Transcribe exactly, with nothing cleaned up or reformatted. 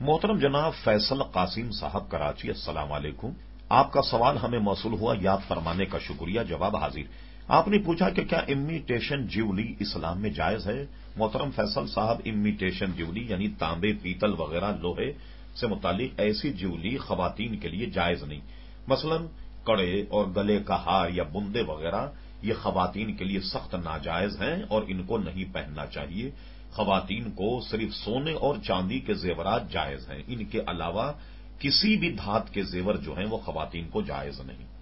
मोहतरम जनाब फैसल कासिम साहब कराची, अस्सलाम वालेकुम। आपका सवाल हमें मौसूल हुआ, याद फरमाने का शुक्रिया। जवाब हाजिर। आपने पूछा कि क्या इमिटेशन ज्वेलरी इस्लाम में जायज है। मोहतरम फैसल साहब, इमिटेशन ज्वेलरी यानी तांबे, पीतल वगैरह लोहे से मुतालिक ऐसी ज्वेलरी खवातीन के लिए जायज नहीं। मसलन कड़े और गले का हार या बुंदे वगैरह ये खवातीन के लिए सख्त नाजायज हैं और इनको नहीं पहनना चाहिए। खवातीन को सिर्फ सोने और चांदी के जेवरात जायज हैं, इनके अलावा किसी भी धात के जेवर जो हैं वो खवातीन को जायज नहीं।